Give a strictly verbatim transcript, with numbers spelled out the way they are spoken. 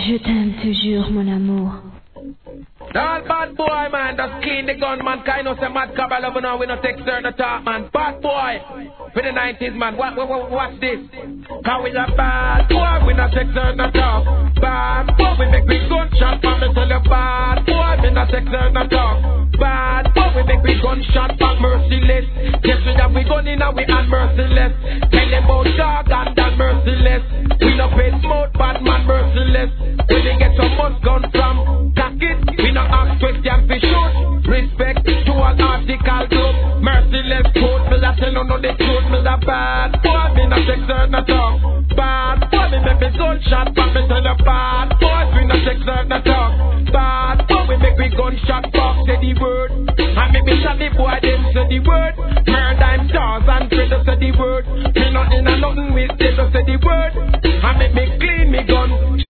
Je t'aime toujours, mon amour. All bad boy, man, just clean the gun, man. Cause I know some mad cabal over now, we no take certain talk, man. Bad boy, for the nineties, man. What, what, what, watch this. Cause we a bad boy, we no take certain talk. Bad boy, we make big gunshot, man. Me tell you, bad boy, we no take certain talk. Bad boy, we make big gunshot, back merciless. Yes, we have we gun in and we are merciless. Tell them about dog and that merciless. We no pay smoke, bad man merciless. When they get some must gun from, cock it, we no ask question for shoot. Respect to all article group. Merciless code, me that tell you no the truth. Me that bad boy, me no take certain talk. Bad boy, me make me gunshot, but me tell you bad boys, we no take certain talk. Bad boy, we make me gunshot, fuck say the word. And me be shot the boy, them say the word. Murder him stars and pray to say the word. Me nothing and nothing with them to say the word. And make me clean me gun.